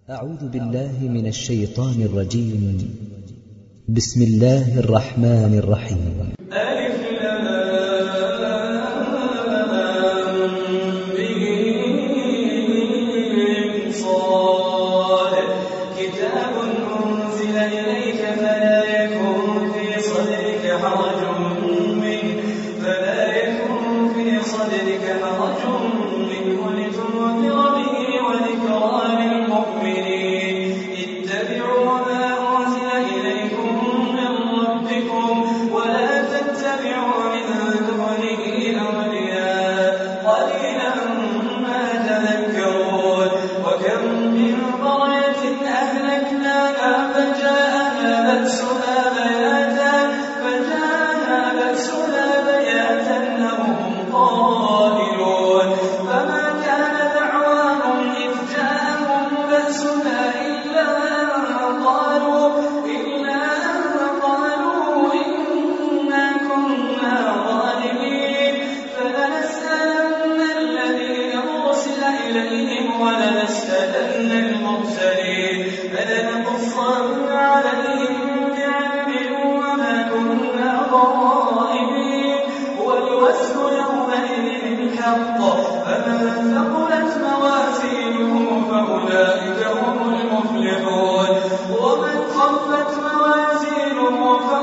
أعوذ بالله من الشيطان الرجيم. بسم الله الرحمن الرحيم. ألف لام ميم صاد كتاب أنزل إليك فلا يكن في صدرك حرج منه لتنذر به وذكرى للمؤمنين. اتبعوا ما أنزل إليكم من ربكم ولا تتبعوا من دونه أولياء قليلا ما تذكرون. وكم من قرية أهلكناها فجاءها بأسنا بياتا هم قائلون. فما كان دعواهم إذ جاءهم بأسنا إلا أن قالوا إنا كنا ظالمين. فلنسألن الذين أرسل إليهم ولنسألن المرسلين. فلنقصن عليهم بعلم وما كنا غائبين. والوزن يومئذ الحق. فمن ثقلت موازينه فأولئك هم المفلحون. ومن خفت موازينه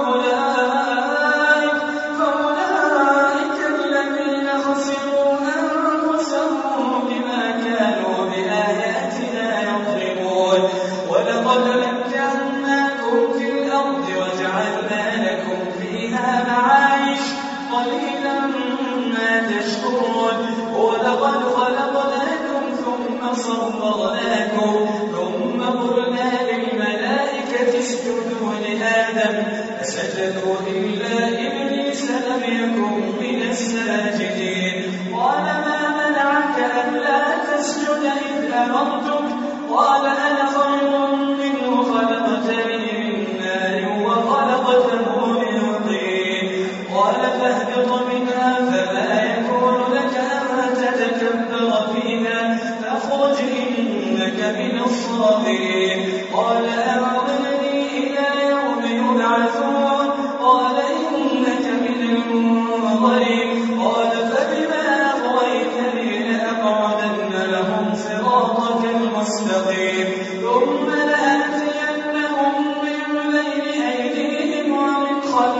فأولئك الذين خسروا أنفسهم بما كانوا بآياتنا يظلمون. ولقد مكناكم في الأرض وجعلنا لكم فيها معايش قليلا ما تشكرون. ولقد خلقناكم ثم صورناكم ثم قلنا للملائكة اسجدوا لآدم فسجدوا إلا إبليس لم يكن من الساجدين. قال ما منعك ألا تسجد إذ أمرتك؟ قال أنا خير منه خلقتني من نار وخلقته من طين. قال فاهبط منها فما يكون لك أن تتكبر فيها فاخرج إنك من الصاغرين. قال أنظرني إلى يوم يبعثون. قال إنك من المنظرين. قال فبما أغويتني لأقعدن لهم صراطك المستقيم ثم لآتينهم من بين أيديهم ومن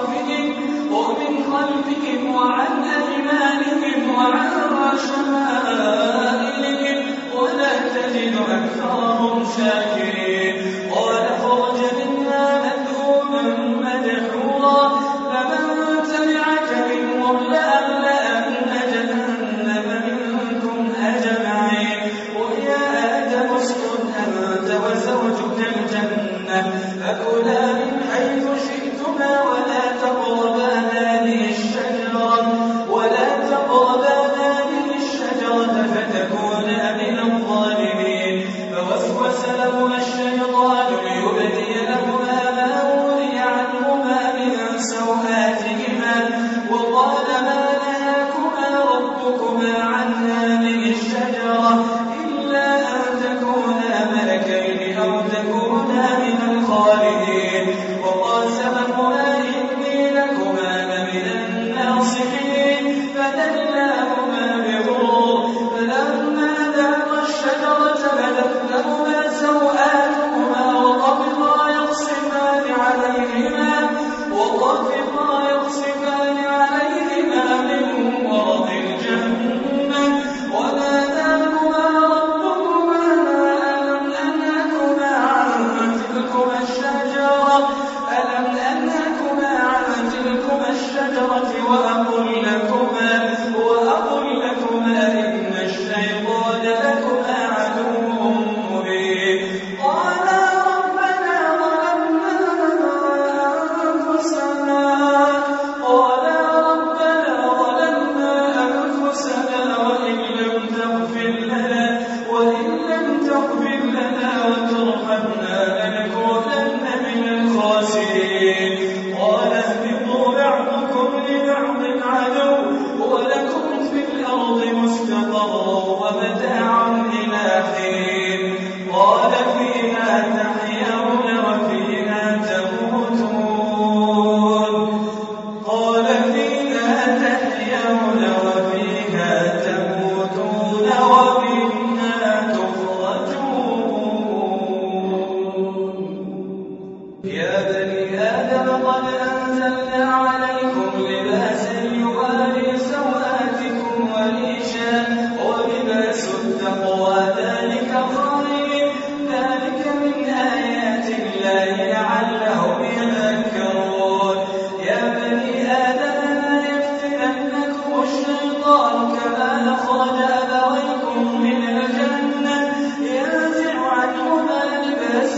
خلفهم وعن أيمانهم وعن شمائلهم ولا تجد أكثرهم شاكرين. قال اخرج منها مذءوما مدحورا فمن تبعك منهم لأملأن جهنم منكم أجمعين. ويا آدم اسكن أنت وزوجك الجنة فكلا من حيث شئتما ولا تقربا هذه الشجرة فتكونا من الظالمين. فوسوس لهما الشيطان ليبدي لهما ما وري عنهما من سوآتهما وقال ما نهاكما ربكما عن هذه الشجرة إلا أن تكونا ملكين أو تكونا من الخالدين. وقاسمهما إني لكما لمن الناصحين. فدلاهما بغرور فلما ذاقا الشجرة بدت لهما سوآتهما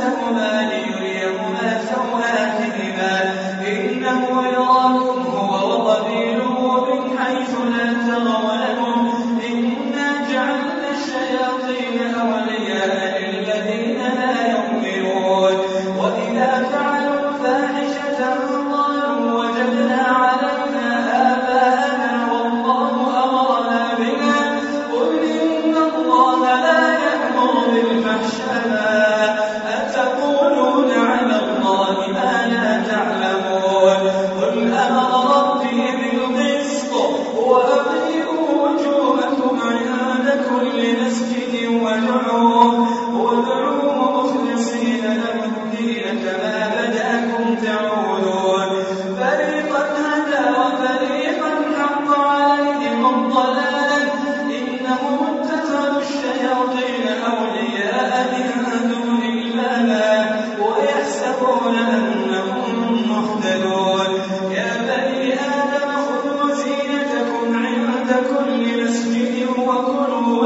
لباسهما ليريهما سوآتهما إنه يراكم هو وقبيله من حيث لا ترونهم إنا جعلنا الشياطين أولياء للذين لا يؤمنون وإذا فعلوا فاحشة قالوا وجدنا عليها آباءنا والله أمرنا بها قل إن الله لا يأمر بالفحشاء أتقولون على الله ما لا تعلمون قل أمر ربي بالقسط وأقيموا وجوهكم عند كل مسجد وادعوه مخلصين له الدين كما بدأكم تعودون فريقا هدى وفريقا حق عليهم الضلال إنهم اتخذوا الشياطين أولياء من دون الله ويحسبون أنهم مهتدون يا بني آدم خذوا زينتكم عند كل مسجد وكلوا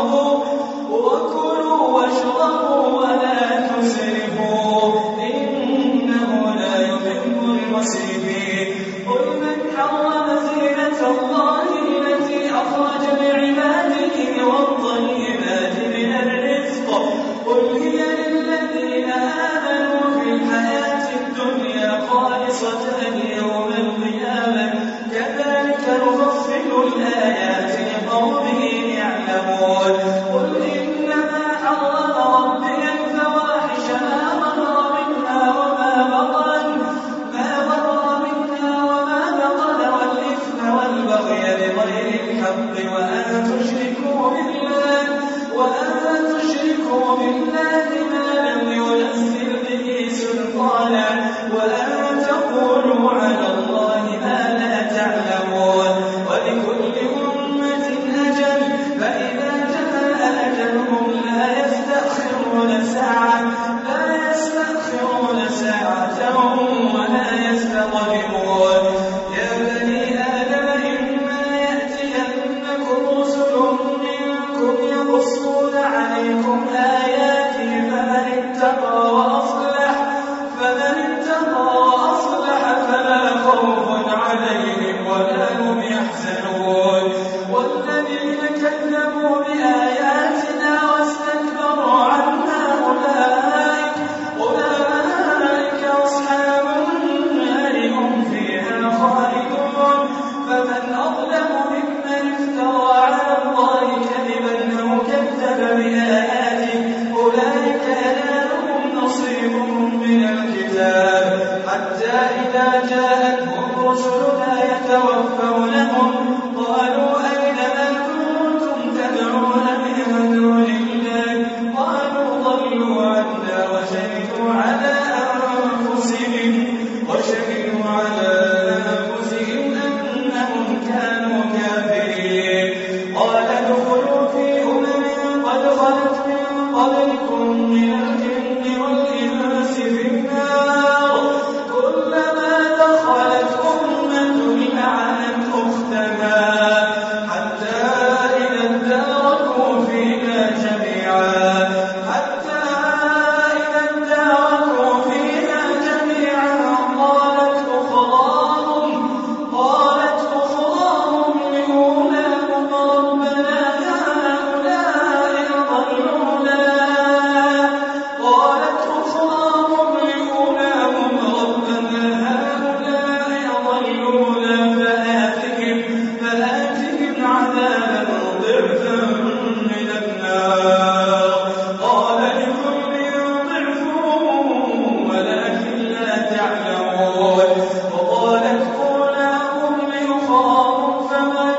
واشربوا ولا تسرفوا إنه لا يحب المسرفين قل من حرم زينة الله التي أخرج لعباده والطيبات من الرزق قل هي للذين آمنوا في الحياة الدنيا خالصة يوم القيامة كذلك نفصل الآيات لقوم يعلمون قل إنما حرم ربي الفواحش ما ظهر منها وما بطن والإثم والبغي بغير الحق وأن تشركوا بالله ما لم ينزل به سلطانا وأن تقولوا على الله ما لا تعلمون ولكل أمة أجل فإذا جاء أجلهم لا يستأخرون ساعة ولا يستقدمون يا بني آدم إما يأتينكم رسل منكم يقصون عليكم آياتي فمن اتقى وأصلح فلا خوف عليهم ولا هم يحزنون والذين كذبوا بآياتنا واستكبروا عنها أولئك أصحاب النار هم فيها خالدون فمن أظلم ممن افترى على الله كذبا أو كذب بآياته أولئك ينالهم نصيبهم من الكتاب حتى إذا جاءتهم رسلنا يتوفونهم قالوا أين ما كنتم تدعون من دون الله قالوا ضلوا عنا وشهدوا على أنفسهم أنهم كانوا كافرين قال ادخلوا في قد خلت من قبلكم من الجن والإنس في النار كلما دخلت أمة لعنت أختها حتى إذا اداركوا فيها جميعا قالت أخراهم لأولاهم ربنا هؤلاء أضلونا فآتهم عذابا ضعفا من النار قال لكل ضعف ولكن لا تعلمون وقالت أولاهم لأخراهم فما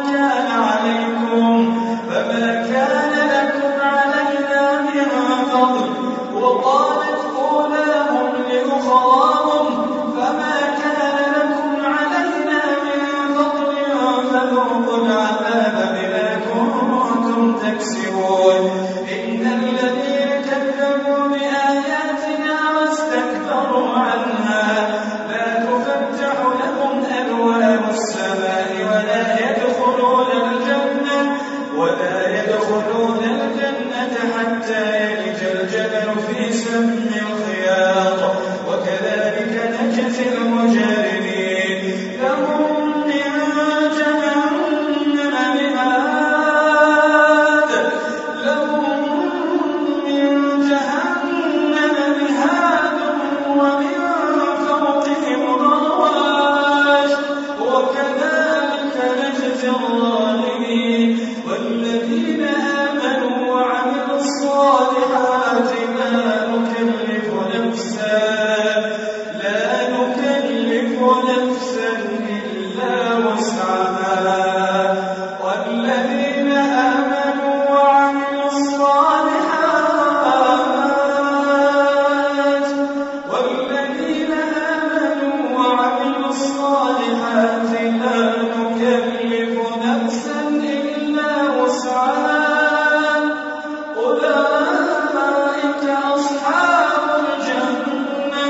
كان لكم علينا من فضل وقالت أولاهم لأخراهم فما كان لكم علينا من فضل فذوقوا العذاب بما كنتم تكسبون إن الذين كذبوا بآياتنا واستكبروا عنها لا تفتح لهم أبواب السماء ولا يدخلون الجنة حتى يلج الجبل في سم الخياط المجرمين لهم من جهنم مهاد ومن فوقهم غواش وكذلك نجزي الظالمين والذين آمنوا وعملوا الصالحات لا نكلف نفسا إلا وسعها والذين آمنوا وعملوا الصالحات لا نكلف نفسا إلا وسعها أولئك أصحاب الجنة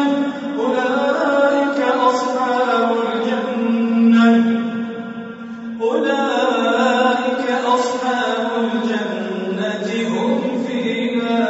هم فيها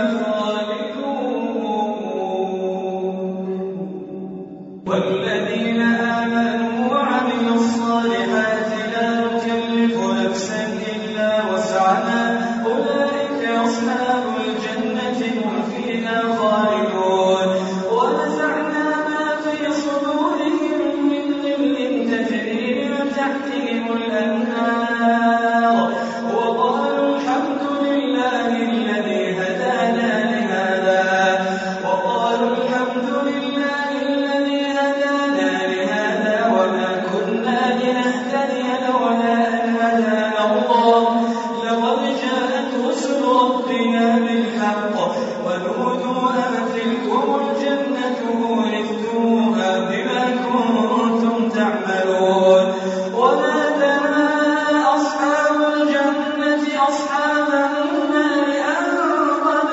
خالدون والذين آمنوا وعملوا الصالحات لا نكلف نفسا إلا وسعها أولئك أصحاب الجنة هم فيها خالدون ونزعنا ما في صدورهم من غل تجري من تحتهم الأنهار وقالوا الحمد لله الذي هدانا لهذا وما كنا لنهتدي لولا أن هدانا الله لقد جاءت رسل ربنا بالحق ونودوا أن تلكم الجنة أورثتموها بما كنتم تعملون ونادى أصحاب الجنة أصحاب النار أن قد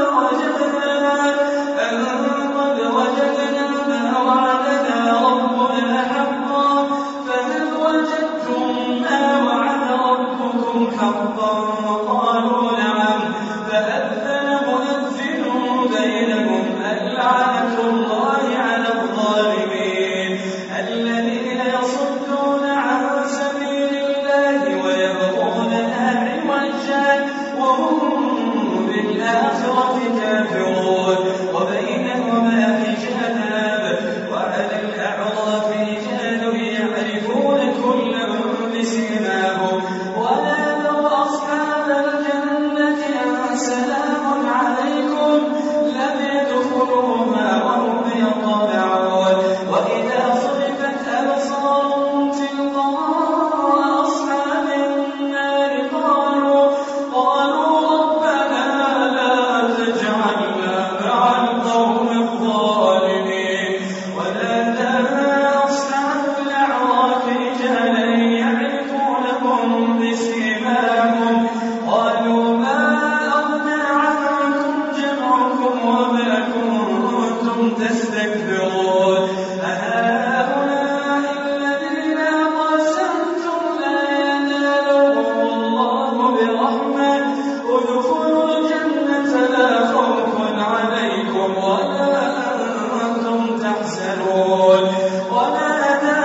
وجدنا ما وعدنا ربنا حقا فهل وجدتم ما وعد ربكم حقا قالوا نعم فأذن مؤذن بينهم اللعنة الله على الظالمين الذين يصدون عن سبيل الله ويبغونها عوجا وهم بالآخرة كافرون وبينهما حجاب وعلى الأعراف رجال يعرفون كلا بسيماهم ونادوا أصحاب الجنة أن سلام عليكم لم يدخلوها وهم يطمعون وإذا صرفت أبصارهم تلقاء أصحاب النار قالوا ربنا لا تجعلنا مع القوم الظالمين ونادى أصحاب الأعراف رجالا يعرفونهم بسيماهم قالوا ما أغنى عنكم جمعكم وما كنتم تستكبرون أهؤلاء الذين أقسمتم لا ينالهم الله برحمة ادخلوا الجنة لا خوف عليكم ولا أنتم تحزنون ونادى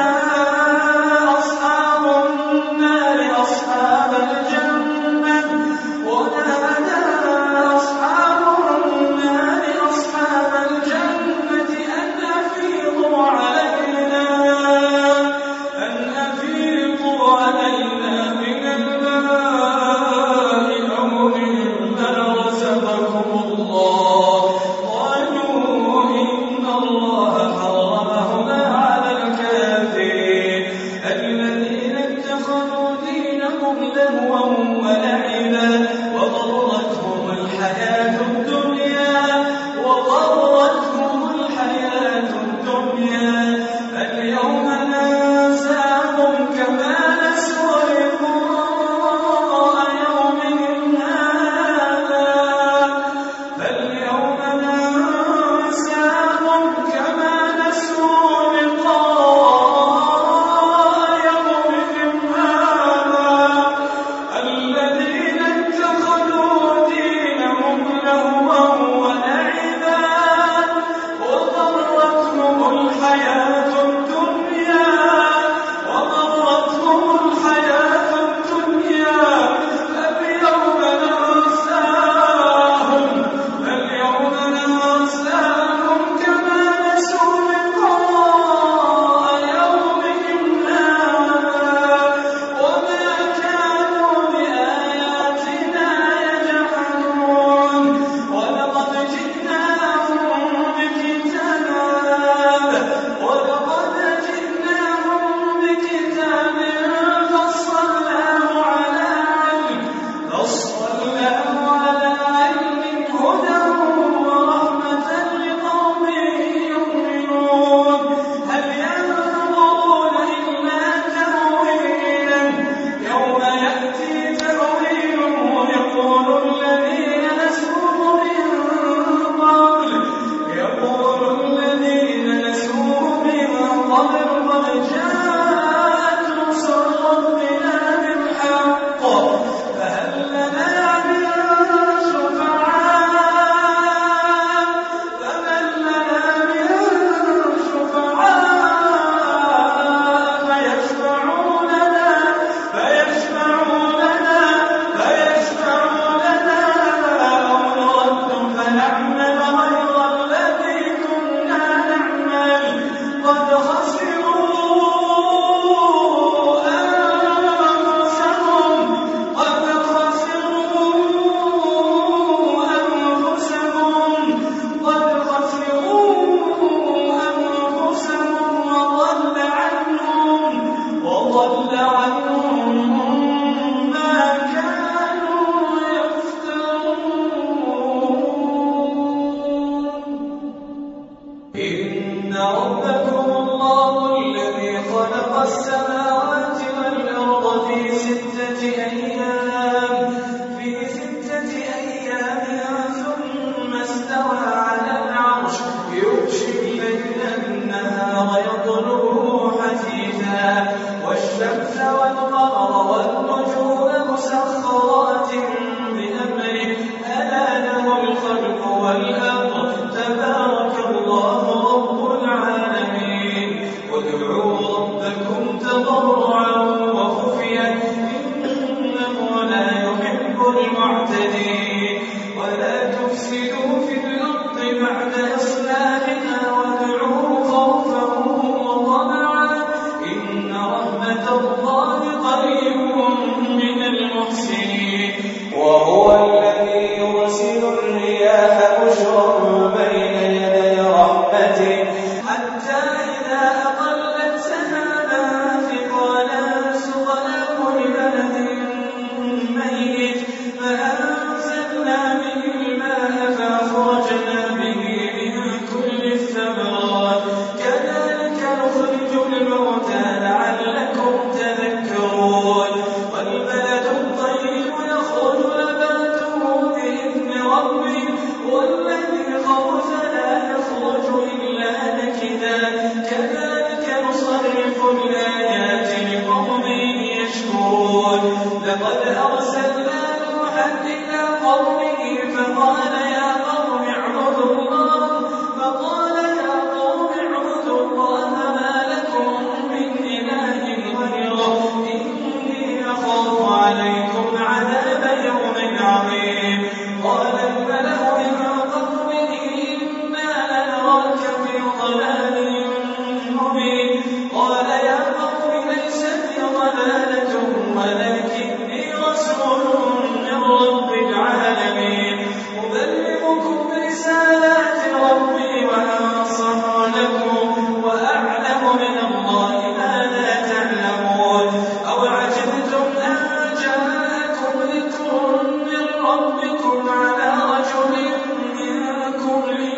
أصحاب النار أصحاب الجنة أن أفيضوا علينا من الماء أو مما رزقكم الله قالوا ربكم الله الذي خلق السماوات والأرض في 6 أيام ثم استوى على العرش يغشي الليل النهار يطلبه حثيثا والشمس والقمر والنجوم مسخرات بأمره ألا له الخلق والأمر تبارك الله رب العالمين وادعوا ربكم تضرعا وخفيا إنه لا يحب المعتدين ولا تفسدوا في الأرض بعد إصلاحها وادعوه خوفا وطمعا إن رحمة الله قريب من المحسنين وهو الذي يرسل الرياح بشرا بين يدي رحمته حتى إذا أقلت سحابا ثقالا سقناه لبلد ميت فأنزلنا به الماء فأخرجنا به من كل الثمرات كذلك نخرج الموتى لعلكم تذكرون والبلد الطيب يخرج نباته بإذن ربه والذي خبث لا يخرج إلا نكدا كذلك نصرف الآيات لقوم يشكرون لقد أرسلنا نوحا إلى قومه فقال يا قوم اعبدوا الله ما لكم من إله غيره إني أخاف عليكم عذاب يوم عظيم قال الملأ من قومه إنا لنراك في ضلال مبين قال يا قوم ليس بي ضلالة ولكني رسول من رب العالمين أبلغكم رسالات ربي وأنصح لكم وأعلم من الله ما لا تعلمون أوعجبتم أن جاءكم ذكر من ربكم على رجل منكم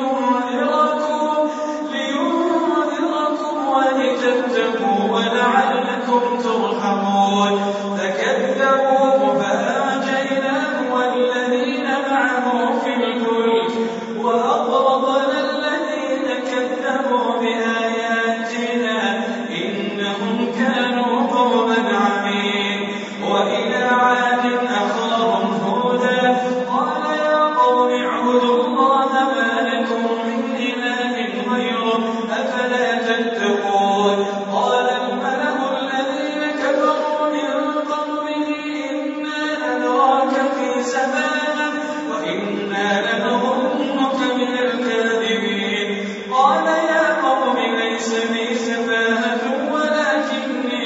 لينذركم ولتتقوا ولعلكم ترحمون فكذبوه فأنجيناه والذين معه في الفلك وأغرقنا الذين كذبوا بآياتنا إنهم كانوا قوما عمين وإلى عاد أخاهم هودا قال يا قوم اعبدوا الله ما لكم من إله غيره أفلا تتقون قال الملأ الذين كفروا من قومه إنا لنراك في سفاهة وإنا لنظنك من الكاذبين قال يا قوم ليس بي سفاهة ولكني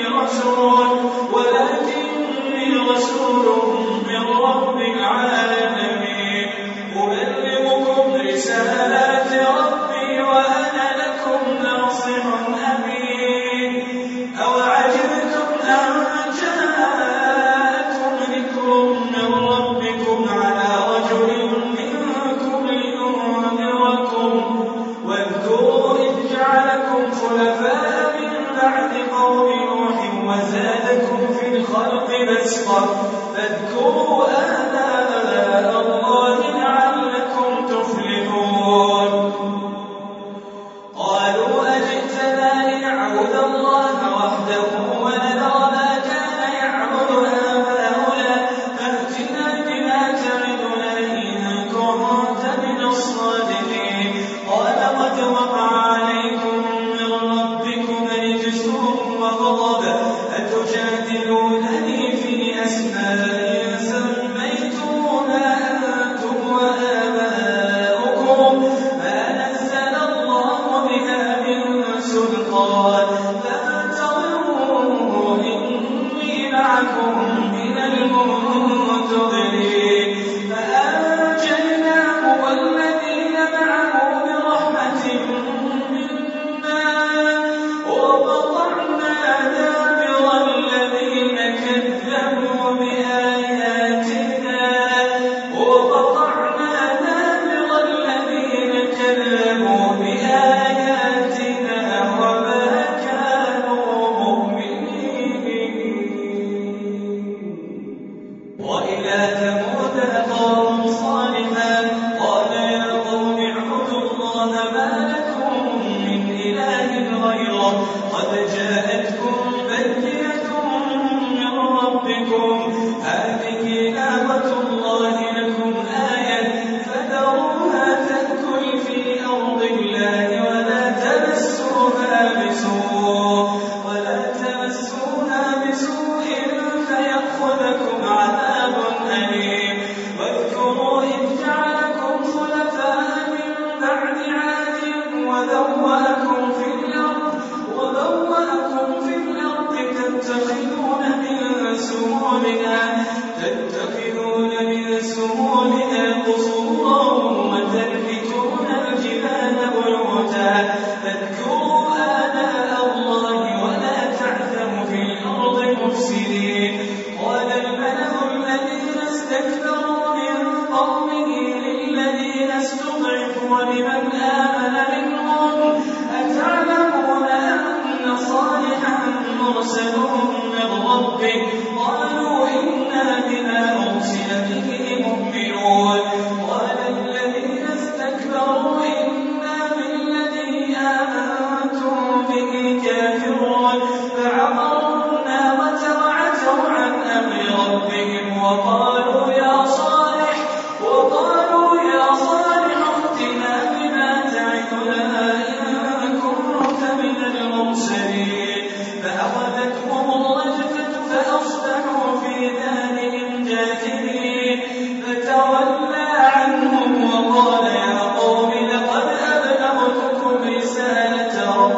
رسول من رب العالمين أبلغكم رسالات ربي وأنا لكم ناصح أمين أوعجبتم أن جاءكم ذكر من ربكم على رجل منكم لينذركم واذكروا إذ جعلكم خلفاء من إله غيره قد جاءتكم بينة من ربكم هذه ناقة الله لكم آية فذروها تأكل في أرض الله ولا تمسوها بسوء فيأخذكم عذاب أليم واذكروا إذ جعلكم خلفاء من بعد عاد وبوأكم في الأرض تتخذون من سهولها قصورا وتنحتون الجبال بيوتا فاذكروا آلاء الله ولا تعثوا في الأرض مفسدين قال الملأ الذين استكبروا من قومه للذين استضعفوا لمن آمن منهم أتعلمون أن صالحا مرسل من ربه قالوا إنا بما أرسل به مؤمنون قال الذين استكبروا إنا بالذي آمنتم به كافرون فعقروا الناقة وعتوا عن أمر ربهم وقالوا يا صالح ائتنا بما تعدنا إن كنت من المرسلين فأخذتهم الرجفة فأصبحوا في دارهم جاثمين فتولى عنهم وقال يا قوم لقد أبلغتكم رسالة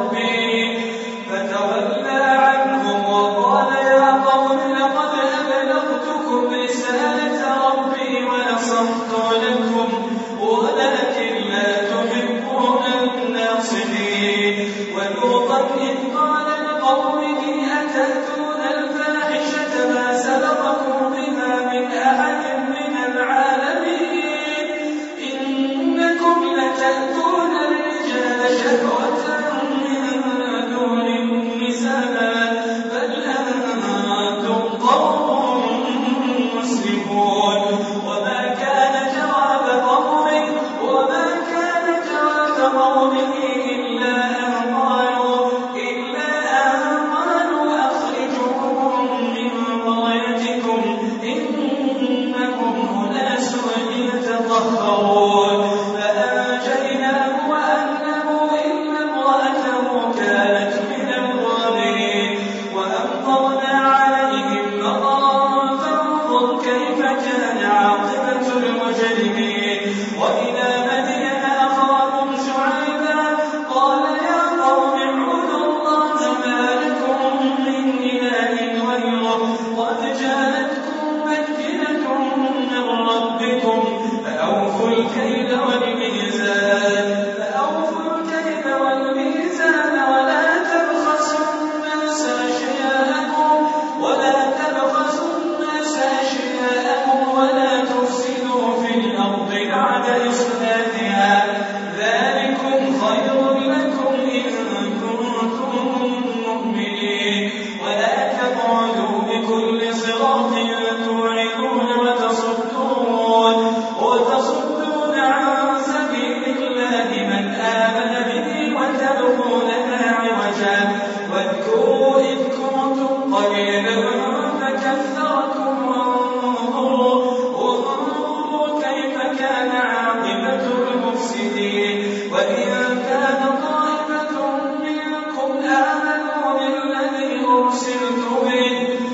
ربي ونصحت لكم ولكن لا تحبون الناصحين ولوطا إذ قال لقومه أتأتون الفاحشة ما سبقكم بها من أحد من العالمين إنكم لتأتون الرجال شهوة من دون النساء بل أنتم قوم مسرفون وما كان جواب قومه إلا أن قالوا أخرجوهم من قريتكم إنهم أناس يتطهرون فأنجيناه وأهله إلا امرأته كانت من الغابرين وأمطرنا عليهم مطرا فانظر كيف كان عاقبة المجرمين وإلى مدين أخاهم شعيبا قال يا قوم اعبدوا الله ما لكم من إله غيره قد جاءتكم بينة من ربكم فأوفوا الكيل والميزان ولا تبخسوا الناس أشياءهم ولا تفسدوا في الأرض بعد إصلاحها ذلكم خير لكم إن كنتم مؤمنين ولا تقعدوا بكل صراط توعدون وتصدون عن سبيل الله من آمن به وتبغونها عوجا واذكروا إذ كنتم قليلا فكثركم وانظروا كيف كان عاقبة المفسدين وإن كان طائفة منكم آمنوا بالذي أرسلت به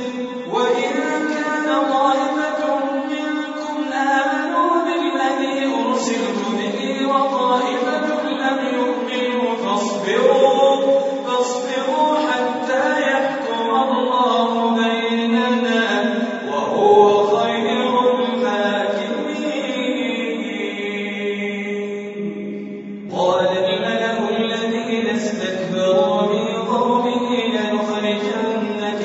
وطائفة لم يؤمنوا فاصبروا حتى يحكم الله بيننا وهو خير الحاكمين قال الملأ الذين استكبروا من قومه لنخرجنك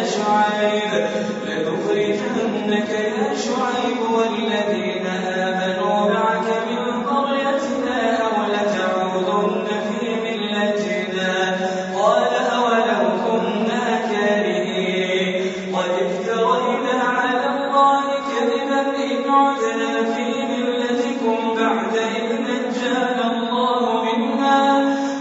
يا شعيب والذين آمنوا معك من قريتنا أو لتعودن في ملتنا قال أولو كنا كارهين قد افترينا على الله كذبا إن عدنا في ملتكم بعد إذ نجانا الله منها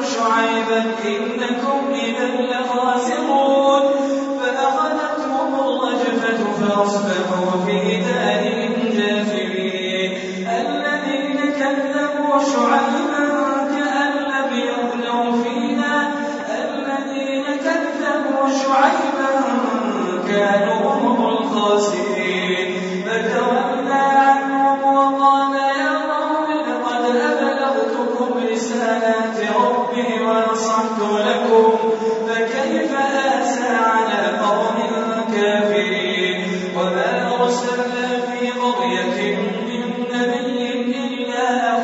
وشعيبا إنكم إذا لخاسرون فأخذتهم الرجفة فأصبحوا في دارهم جاثمين الذين كذبوا شعيبا كأن لم يغنوا فيها الذين كذبوا شعيبا كانوا هم الخاسرين فتولى عنهم وقال يا قوم لقد أبلغتكم رسالات ربي ونصحت لكم فكيف آسى على قوم كافرين وما أرسلنا في قرية من نبي إلا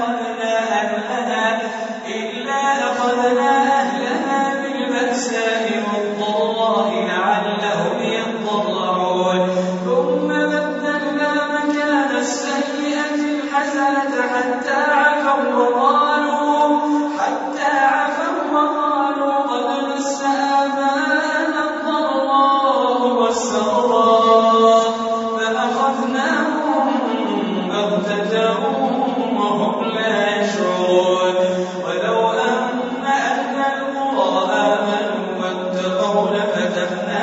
أخذنا أهلها بالبأساء والضراء لعلهم يضرعون ثم بدلنا مكان السيئة الحسنة حتى عفوا وقالوا قد مس آباءنا الضراء والسراء فأخذناهم بغتة وهم لا يشعرون ولو أن أهل القرى آمنوا واتقوا لفتحنا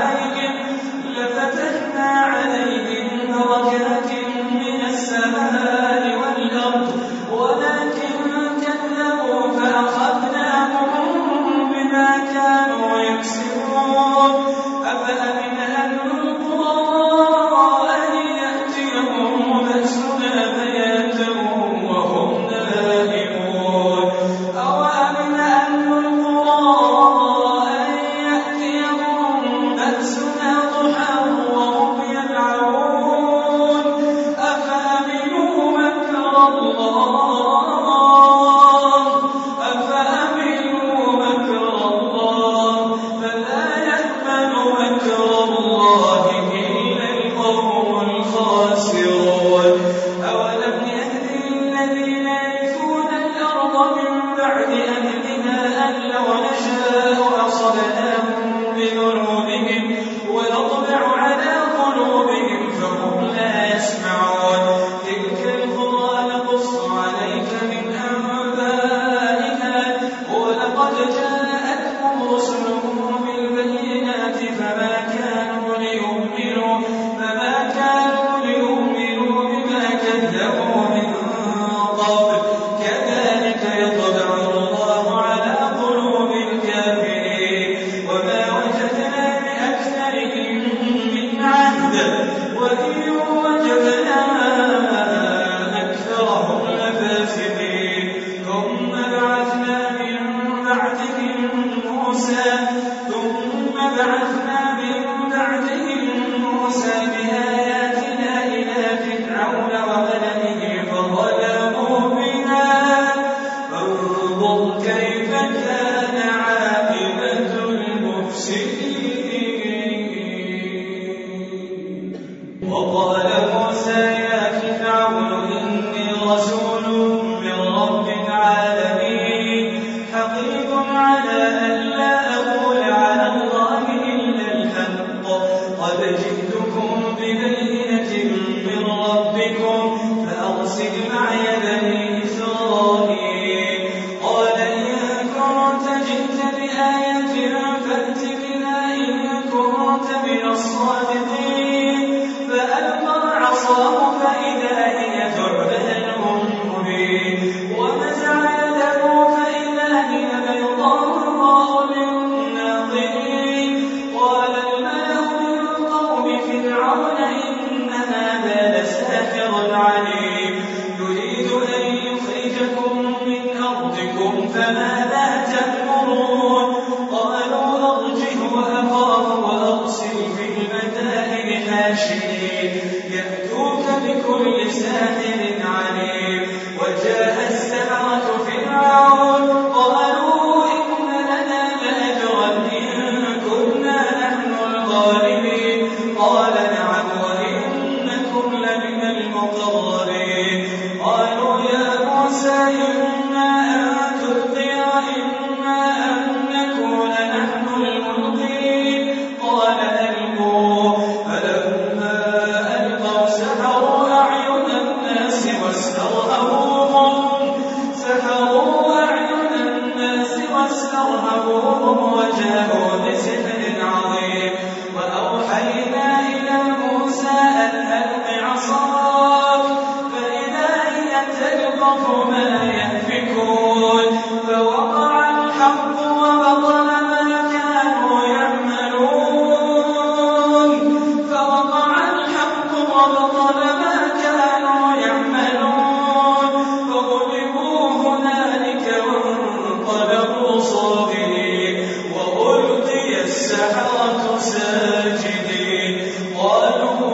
عليهم بركات من السماء والأرض ولكن كذبوا فأخذناهم بما كانوا يكسبون أفأمن أهل القرى أن يأتيهم بأسنا بياتا وهم نائمون أوأمن أهل القرى أن يأتيهم بأسنا ضحى وهم يلعبون أفأمنوا مكر الله فلا يأمن مكر الله إلا القوم الخاسرون أولم يهد الذين يرثون الأرض من بعد أهلها أن لو نشاء أصبناهم بذنوبهم ونطبع على قلوبهم فهم لا يسمعون تلك القرى نقص عليك من أنبائها ولقد جاءتهم رسلهم بالبينات فما كانوا ليؤمنوا بما كذبوا من قبل كذلك يطبع الله على قلوب الكافرين وما وجدنا لأكثرهم من عهد وإن وجدنا أكثرهم لفاسقين ثم بعثنا من بعدهم موسى بآياتنا إلى فرعون وملئه فظلموا بها فانظر كيف كان عاقبة المفسدين وقال موسى يا فرعون إني رسول من رب العالمين حقيق على أن لا أقول على الله إلا الحق قد جئتكم ببينة من ربكم فأرسل معي بني إسرائيل قال إن كنت جئت بآية فأت بها إن كنت من الصادقين فألقى عصاه فإذا هي ثعبان مبين ونزع يده فإذا هي بيضاء الحق وبطل ما كانوا يعملون فوقع الحق وبطل ما كانوا يعملون فغلبوا هنالك وانقلبوا صاغرين وألقي السحرة ساجدين قالوا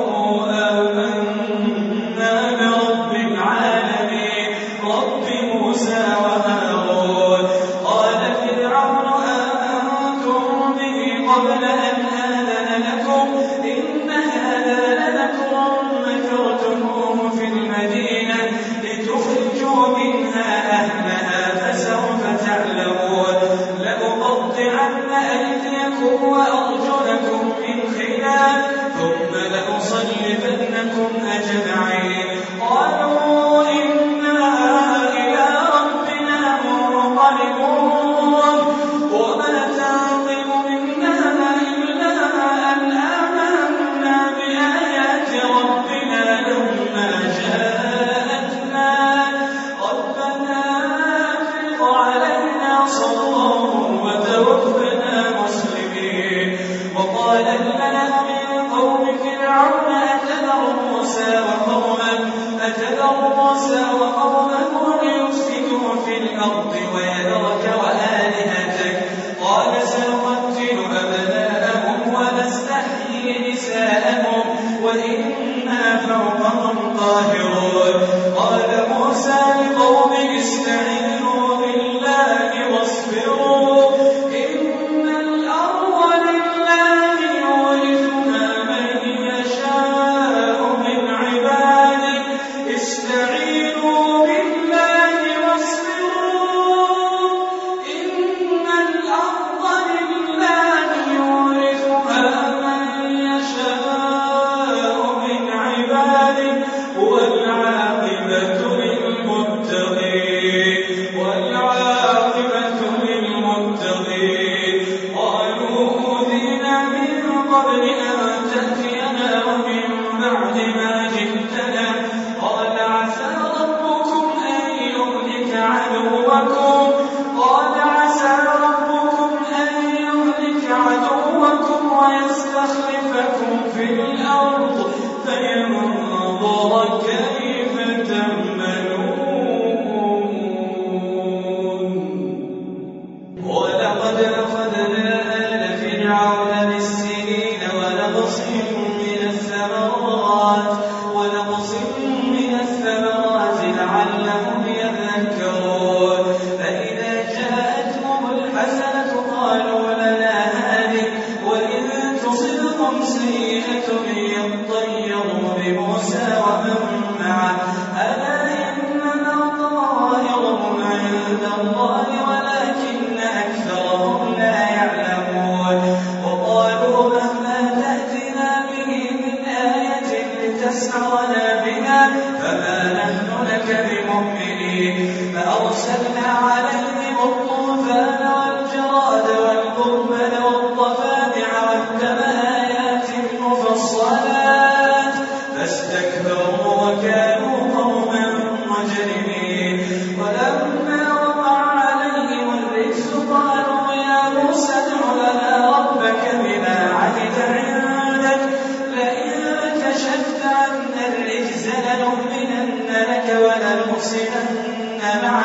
آمنا برب العالمين رب موسى وهارون قال فرعون آمنتم به قبل أن آذن لكم إن هذا لمكر مكرتموه في المدينة لتخرجوا منها أهلها فسوف تعلمون لأقطعن أيديكم وأرجلكم من خلاف ثم لأصلبنكم أجمعين قالوا إنا إلى ربنا منقلبون وما تنقم منا إلا أن آمنا بآيات ربنا لما جاءتنا ربنا أفرغ علينا صبرا وتوفنا مسلمين وقال الملأ من قوم فرعون أتذر موسى وقومه ليفسدوا في الأرض ويذرك وآلهتك قال سنقتل أبناءهم ونستحيي نساءهم وإنا فوقهم قاهرون قال موسى لقومه استعينوا بالله واصبروا إن الأرض لله يورثها من يشاء من عباده استعينوا بالله واصبروا إن الأرض لله يورثها من يشاء من عباده والعاقبة للمتقين قالوا أوذينا من قبل أن تأتينا ومن بعد ما جئتنا قال عسى ربكم أن يهلك عدوكم ويستخلفكم في الأرض فينظر كيف تعملون ولقد أخذنا آل فرعون بالسنين ونقص من الثمرات لعلهم يذكرون فإذا جاءتهم الحسنة قالوا لنا هذه وإن تصبهم سيئة يطيروا بموسى ومن معه ألا إنما طائرهم عند الله ولكن أكثرهم لا يعلمون وقالوا مهما تأتنا به من آية لتسحرنا بها فما نحن لك بمؤمنين فأرسلنا عليهم الطوفان والجراد والقمل والضفادع والدم آيات مفصلات فاستكبروا وكانوا قوما مجرمين ولما وقع عليهم الرجس قالوا يا موسى ادع لنا ربك بما عهد عندك لئن كشفت عنا الرجز لنؤمنن لك ولنرسلن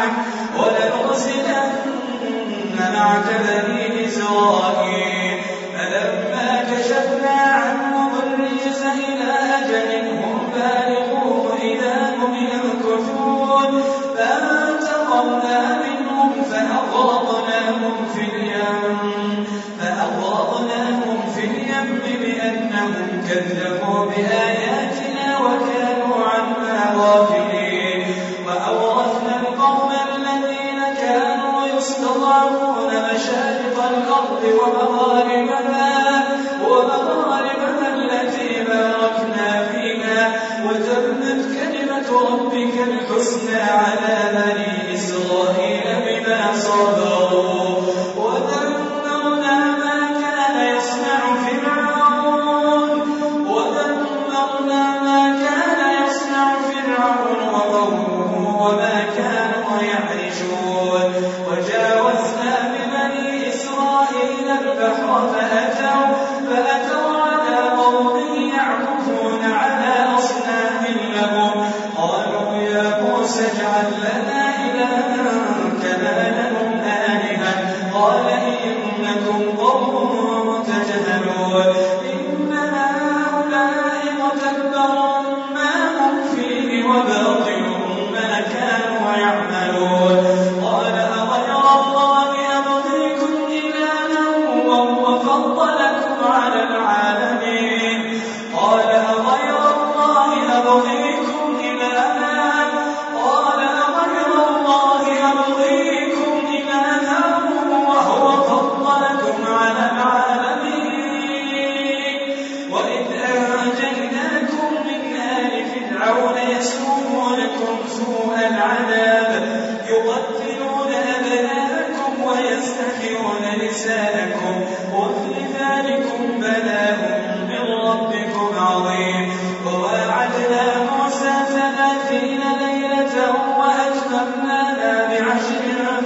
معك بني إسرائيل فلما كشفنا عنهم الرجز إلى أجل هم بالغوه إذا هم ينكثون فانتقمنا منهم فأغرقناهم في اليم بأنهم كذبوا بآياتنا وكانوا عنها غافلين وأورثنا القوم الذين كانوا يستضعفون مشارق الأرض ومغاربها التي باركنا فيها وتمت كلمة ربك الحسنى على بني إسرائيل بما صبروا ودمرنا ما كان يصنع فرعون وقومه وما كانوا يعرشون وجاوزنا ببني البحر فأتوا على قوم يعكفون على أصنام لهم قالوا يا موسى اجعل لنا إلها كما لهم آلهة قال إنكم قوم تجهلون إن هؤلاء متبر ما هم فيه وباطل ما كانوا يعملون قال أغير الله أبغيكم إلها وهو فضلكم على العالمين قال أغير الله أبغيكم إلها وهو فضلكم على العالمين وإذ أنجيناكم من آل فرعون يسومونكم سوء العذاب يقتلون أبناءكم ويستحيون نساءكم وفي ذلكم بلاء من ربكم عظيم وواعدنا موسى 30 ليلة وأتممناها ب10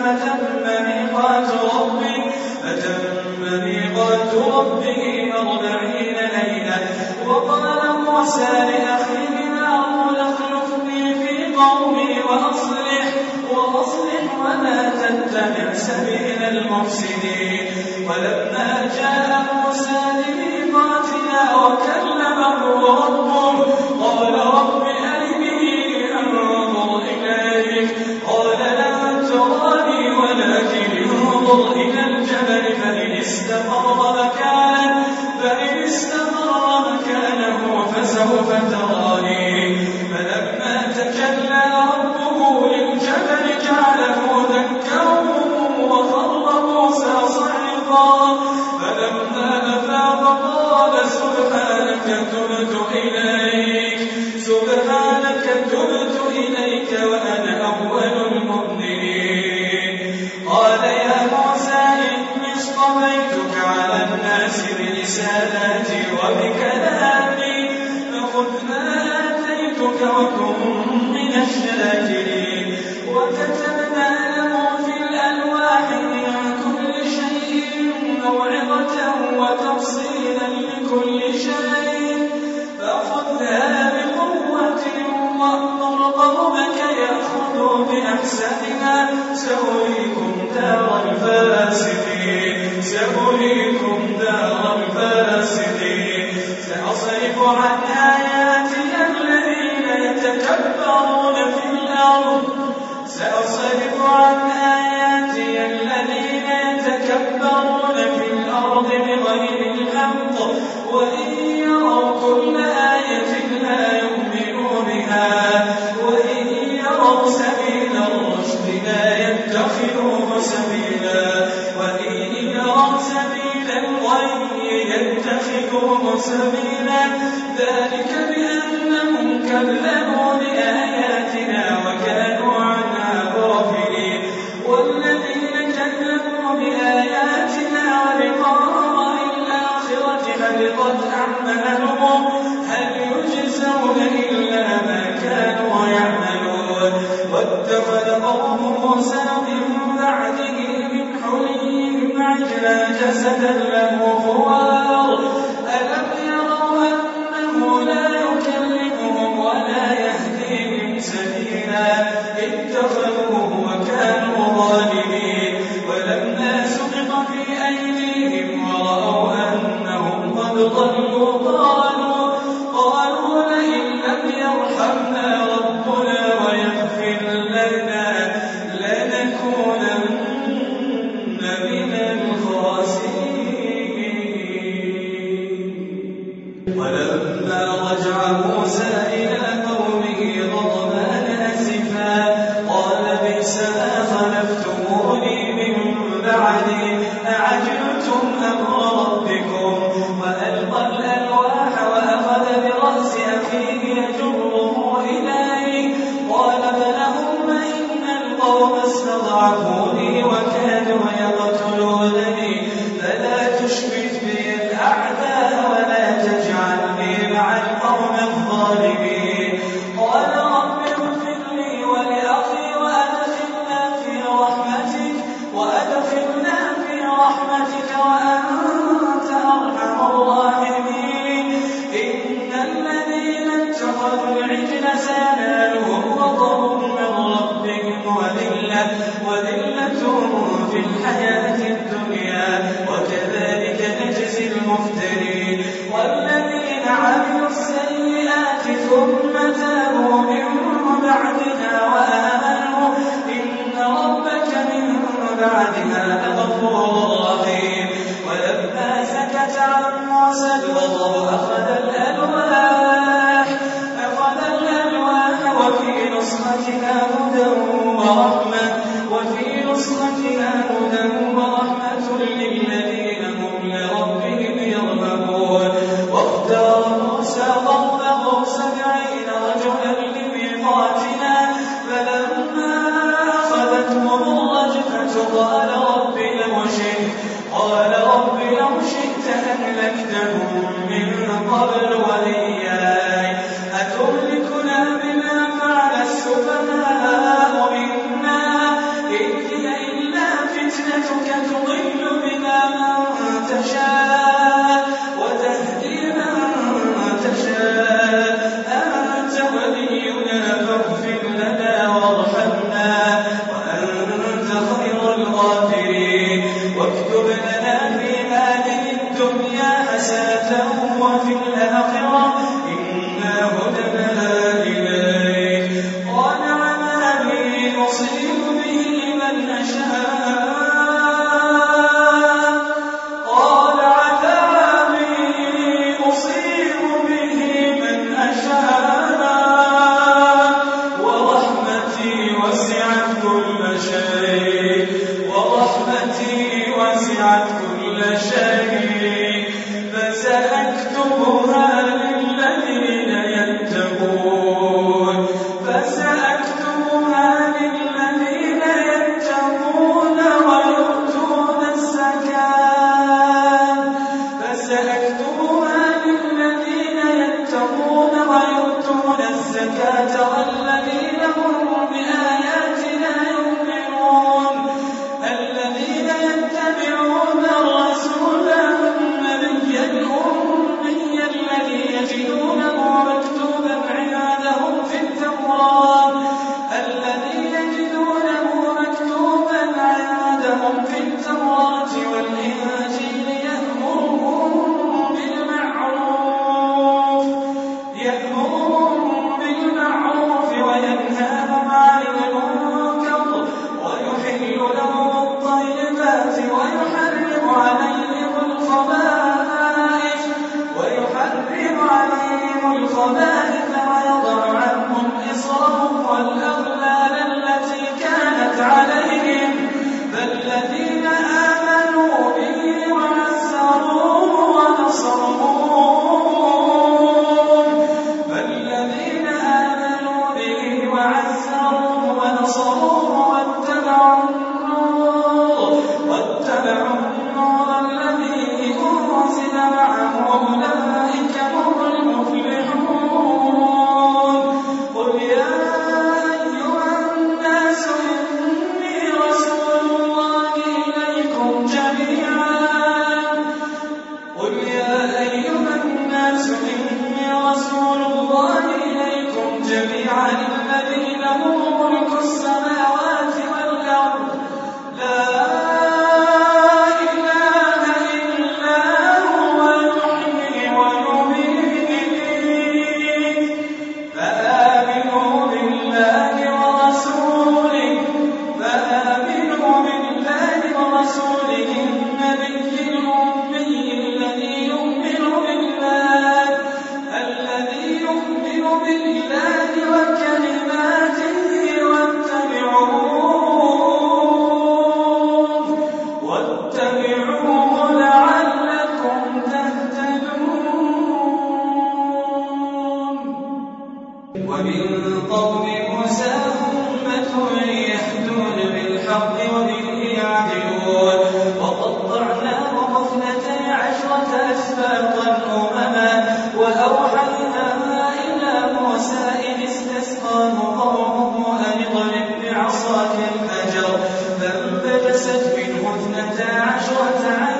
فتم ميقات ربه 40 ليلة وقال موسى لأخيه هارون اخلفني في قومي وأصلح ولا تتبع سبيل المفسدين ولما جاء موسى لميقاتنا وكلمه ربه قال رب أرني أنظر إليك قال لن تراني ولكن انظر إلى الجبل فإن استقر مكانه فسوف تراني فلما تجلى ربه للجبل جعله دكا وخر موسى صعقا فلما أفاق قال سبحانك تبت إليك وأنا أول المؤمنين قال يا موسى إني اصطفيتك على الناس برسالاتي وبكلامي فخذ ما آتيتك وكن من الشاكرين وكتبنا له في الألواح من كل شيء موعظة وتفصيلا لكل شيء فخذها بقوة وأمر قومك يأخذوا بأحسنها سأريكم دار الفاسقين سأصرف عن آياتي الذين يتكبرون في الأرض بغير الحق وإن يروا كل آية لا يؤمنوا بها وإن يروا سبيل الرشد لا يتخذوه سبيلا وإن يروا سبيل الغي يتخذوه سبيلا ذلك بأنهم كذبوا بآياتنا وكانوا عنها غافلين والذين كذبوا بآياتنا ولقاء الآخرة حبطت أعمالهم هل يجزون إلا ما كانوا يعملون واتخذ قوم موسى من بعده من حليهم عجلا جسدا له خوار ألم يروا أنه لا يكلمهم ولا يهديهم سبيلا اتخذوه وكانوا ظالمين ولما سقط في أيديهم ورأوا أنهم قد ضلوا قالوا لئن لم يرحمنا ربنا ويغفر لنا لنكونن من الخاسرين ولما رجع موسى إلى قومه غضبان أسفا قال بئس ما خلفتموني من بعدي أعجلتم أمر ربكم وألقى الألواح وأخذ برأس أخيه يجره إليه قال ابن أم إن القوم استضعفوني وكانوا يقتلونني فلا تشمت بي الأعداء ولا تجعلني مع القوم الظالمين قال رب اغفر لي ولأخي وأدخلنا في رحمتك وأنت تابوا من بعدها وآمنوا إن ربك من بعدها لغفور رحيم. ولما سكت عن موسى الغضب أخذ الألواح وفي نسختها هدى ورحمة للذين هم لربهم يرهبون. واختار موسى قومه 70 رجلا لميقاتنا فلما أخذتهم الرجفة قال رب لو شئت أهلكتهم من قبل وإياي أتهلكنا بما فعل السفهاء منا إن هي إلا فتنتك تضل بها من تشاء وتهدي من تشاء أنت ولينا فاغفر لنا وارحمنا وأنت خير الغافرين. واكتب لنا في هذه الدنيا حسنة وفي الآخرة إنا هدنا إليك. قال عذابي أصيب به من أشاء ورحمتي وسعت كل شيء فسأكتبها للذين يتقون ويؤتون الزكاة والذين هم بآياتنا يؤمنون. الذين يتبعون الرسول النبي الأمي الذي يجدونه مكتوبا عندهم في التوراة والإنجيل يأمرهم بالمعروف وينهاهم عن المنكر ويحل لهم الطيبات ويحرم عليهم الخبائث ويضع عنهم إصرهم والأغلال التي كانت عليهم. فالذين آمنوا به وعزروه ونصروه واتبعوا النور الذي أنزل معه أولئك هم المفلحون. قل يا أيها الناس إني رسول الله إليكم جميعا الذي له ملك السماوات والأرض لا إله إلا هو يحيي ويميت. فآمنوا بالله ورسوله النبي الأمي الذي يؤمن بالله وكلماته واتبعوه لعلكم تهتدون. ومن قوم موسى أمة يهدون بالحق وبه يعدلون. وقطعناهم 12 أسباطا أمما وأوحينا إلى موسى إذ استسقاه قومه أن اضرب بعصاك الحجر فانبجست منه 12 عينا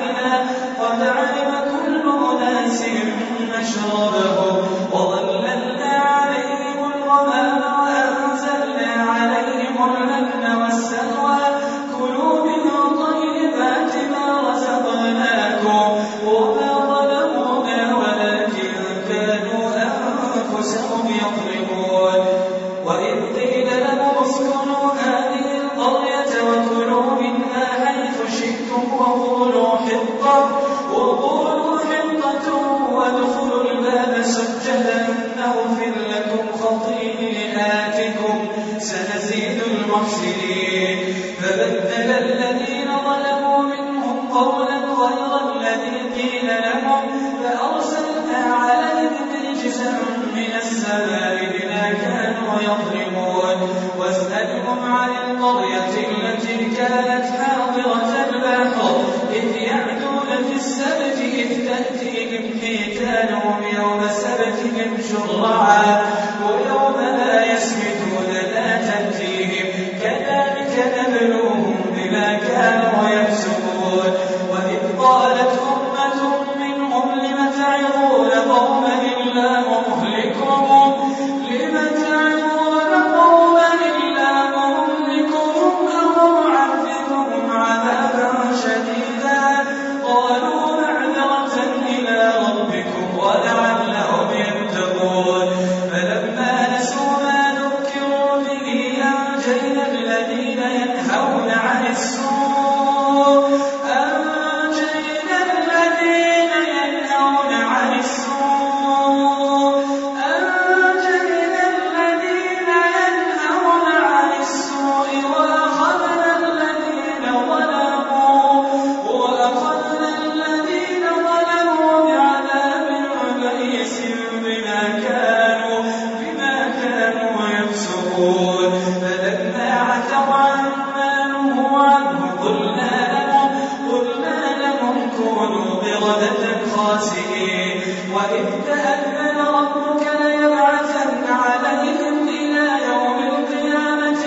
زدتم وقولوا حطة وادخلوا الباب سجدا نغفر لكم خطيئاتكم سنزيد المحسنين. فبدل الذين ظلموا منهم قولا غير الذي قيل لهم فأرسلنا عليهم رجزا من السماء بما كانوا يظلمون. واسألهم عن القرية التي كانت حاضرة البحر إذ يعدون في السبت إذ تأتيهم حيتانهم يوم سبتهم شرعا ويوم لا يسبتون لا تأتيهم كذلك نبلوهم بما كانوا يفسقون. وإذ قالت أمة منهم لم تعظون قوما الله مهلكهم أو معذبهم عذابا شديدا قالوا معذرة إلى ربكم ولعلهم يتقون. فلما نسوا ما ذكروا به أنجينا الذين ينهون عن السوء وإذ تأذن ربك ليبعثن عليهم إلى يوم القيامة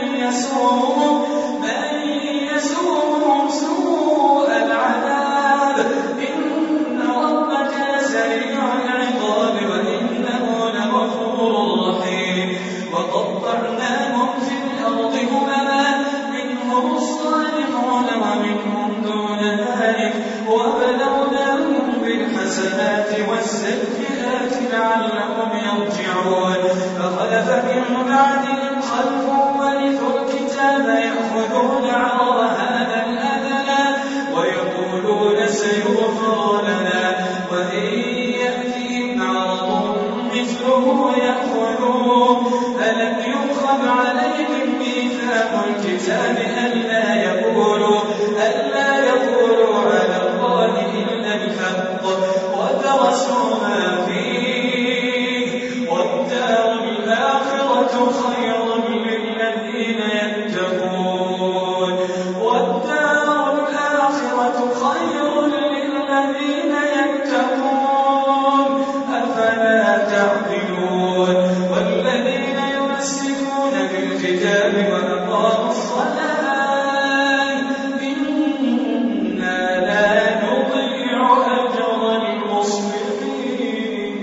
من يسومهم سوء العذاب إن ربك لسريع العقاب وإنه لغفور رحيم. وقطعناهم في الأرض أمما منهم الصالحون ومنهم دون ذلك وبلوناهم بالحسنات والسيئات لعلهم يرجعون. فخلف من بعدهم خلف ورثوا الكتاب يأخذون عرض هذا الأدنى ويقولون سيغفر لنا وإن يأتهم عرض مثله يأخذوه. ألم يؤخذ عليهم ميثاق الكتاب ألا يقولوا على الله إلا الحق ودرسوا ما فيه والدار الآخرة خير للذين يتقون أفلا تعقلون. والذين يمسكون بالكتاب وأقاموا الصلاة إنا لا نضيع أجر المصلحين.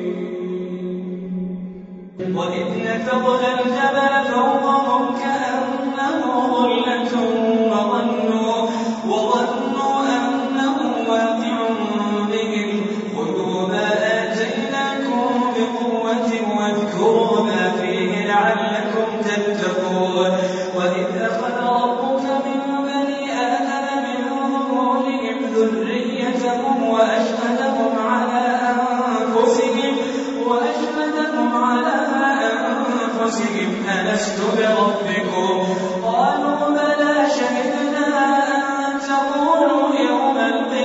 وإذ نتقنا الجبل فوقهم كأنه ظلة وظنوا أنه واقع بهم خذوا ما آتيناكم بقوة واذكروا ما فيه لعلكم تتقون. وإذ أخذ ربك من بني آدم من ظهورهم ذريتهم وأشهدهم على أنفسهم ألست بربكم قالوا بلى شهدنا أن تقولوا يوم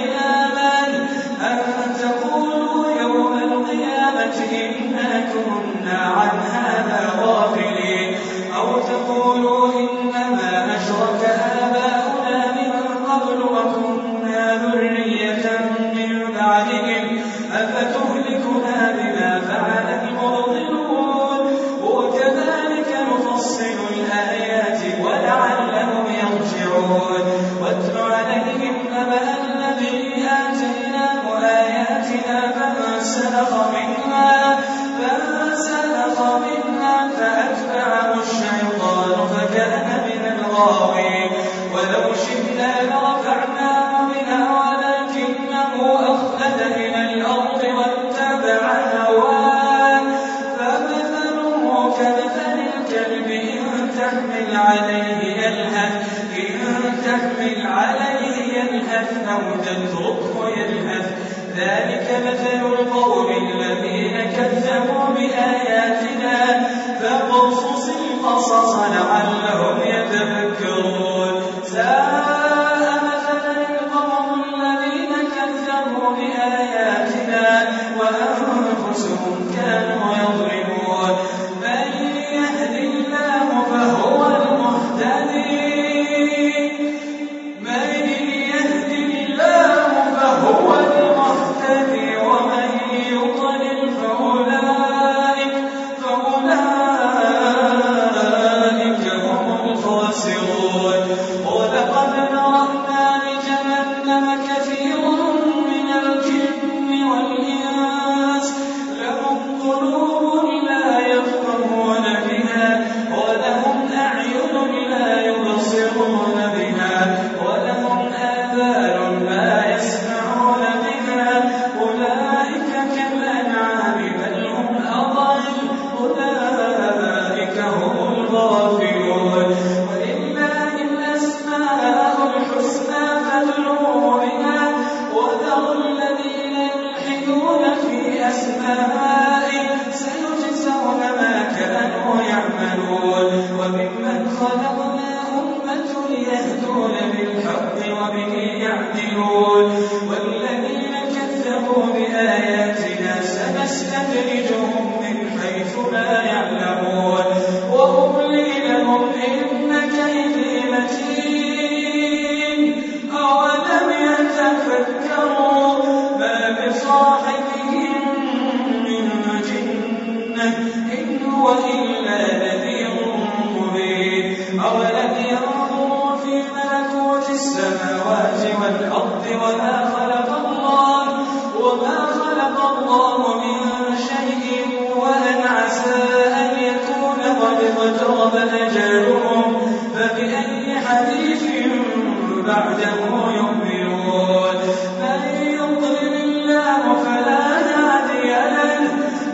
القيامة إنا كنا عن هذا غافلين أو تقولوا إنما أشرك آباؤنا من قبل وكنا ذرية من بعدهم أفتهلكنا بما فعل المبطلون. وكذلك نفصل الآيات ولعلهم يرجعون. واتل عليهم نبأ الذي آتيناه آياتنا فانسلخ لم تتركه يلهث ذلك مثل القوم الذين كذبوا بآياتنا فاقصص القصص لعلهم يتفكرون ساء مثلا القوم الذين كذبوا بآياتنا وأنفسهم كانوا يظلمون من يهد الله فهو المهتدي ومن يضلل فأولئك هم الخاسرون ولقد ذرأنا لجهنم كثيرا من الجن والإنس لهم قلوب لا يفقهون بها ولهم أعين لا يبصرون بها ولهم آذان لا يسمعون بها أولئك كالأنعام بل هم أضل أولئك هم الغافلون ولله الأسماء الحسنى فادعوه بها وذروا الذين يلحدون في أسمائه سيجزون ما كانوا يعملون وممن خلقنا أمة يهدون بالحق وبه يعدلون والذين كذبوا بآياتنا سنستدرجهم من حيث لا يعلمون وأملي لهم إن كيدي متين أولم يتفكروا ما بصاحبهم من جنة إن هو إلا نذير مبين أولم ينظروا في ملكوت السماوات والأرض وما خلق الله من شيء وأن عسى أن يكون قد اقترب أجلهم فبأي حديث بعده يؤمنون من يضلل الله فلا هادي له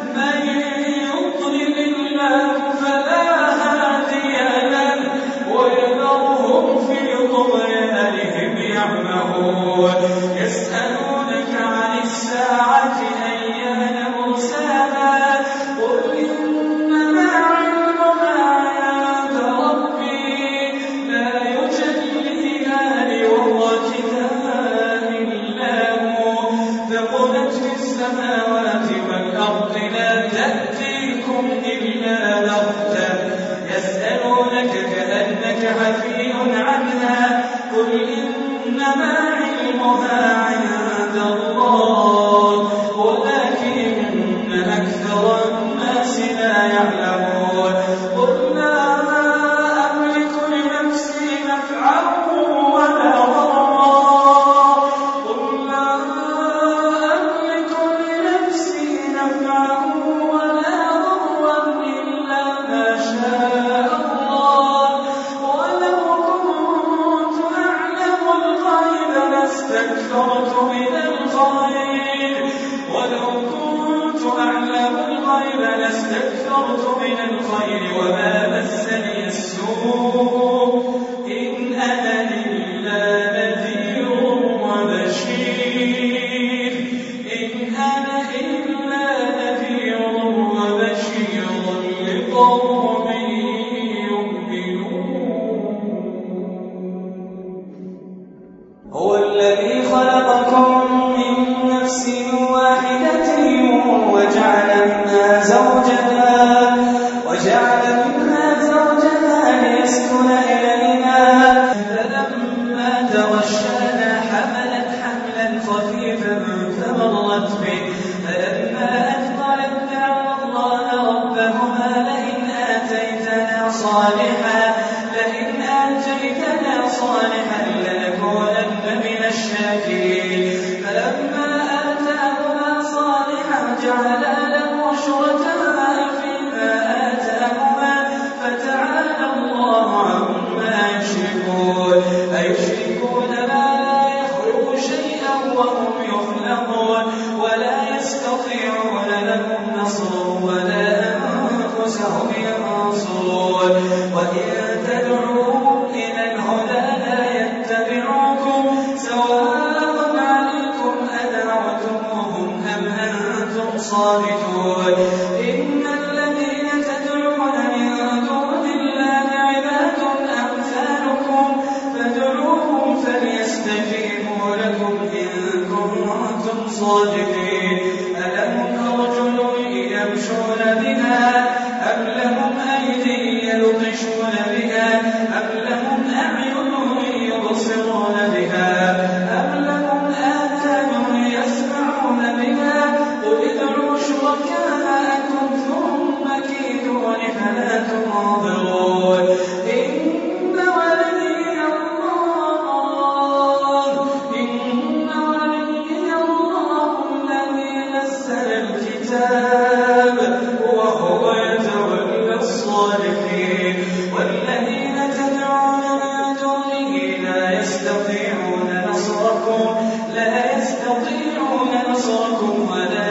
ويذرهم في طغيانهم يعمهون يسألونك عن الساعة أيان مرساها قل إنما علمها عند ربي لا يجليها لوقتها إلا هو ثقلت في السماوات والأرض لا تأتيكم إلا بغتة يسألونك كأنك حفي عنها قل إنما علمها عند الله ولكن أكثر الناس لا يعلمون قل لا أملك لنفسي نفعا ولا ضرا قل لا أملك لنفسي نفعا ولا ضرا إلا ما شاء الله ولو كنت أعلم الغيب لاستكثرت من الخير وما مسني السوء إن أنا إلا نذير وبشير لقوم يؤمنون هو الذي خلقكم من نفس واحدة وجعل منها زوجها ليسكن إليها فلما تغشاها حملت حملا خفيفا فمرت به فلما أثقلت دعوا الله ربهما لئن آتيتنا صالحا لنكونن من الشاكرين فلما آتاهما صالحا جعلا صادقين ألهم أرجل يمشون بها أم لهم أيدي يبطشون بها أم لهم أعين يبصرون بها أم لهم آذان يسمعون بها قل ادعوا شركاءكم ثم كيدون فلا تنظرون إن ولي الله الذي نزل الكتاب وهو يتولى الصالحين والذين تدعون من دونه لا يستطيعون نصركم ولا